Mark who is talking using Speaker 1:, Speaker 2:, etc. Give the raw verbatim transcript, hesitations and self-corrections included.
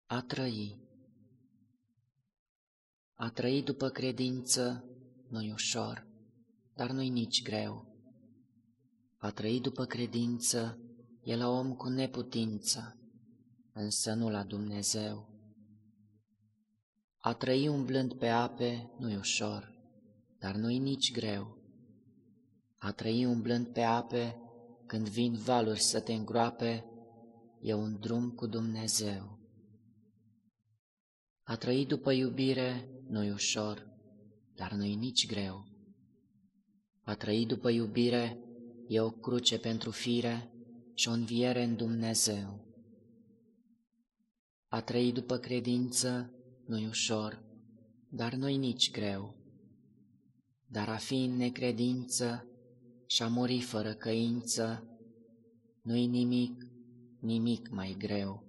Speaker 1: A trăi. A trăi după credință nu-i ușor, dar nu-i nici greu. A trăi după credință e la om cu neputință, însă nu la Dumnezeu. A trăi umblând pe ape nu-i ușor, dar nu-i nici greu. A trăi umblând pe ape, când vin valuri să te îngroape, e un drum cu Dumnezeu. A trăi după iubire nu-i ușor, dar nu-i nici greu. A trăi după iubire e o cruce pentru fire și o înviere în Dumnezeu. A trăi după credință nu-i ușor, dar nu-i nici greu. Dar a fi în necredință și a muri fără căință, nu-i nimic, nimic mai greu.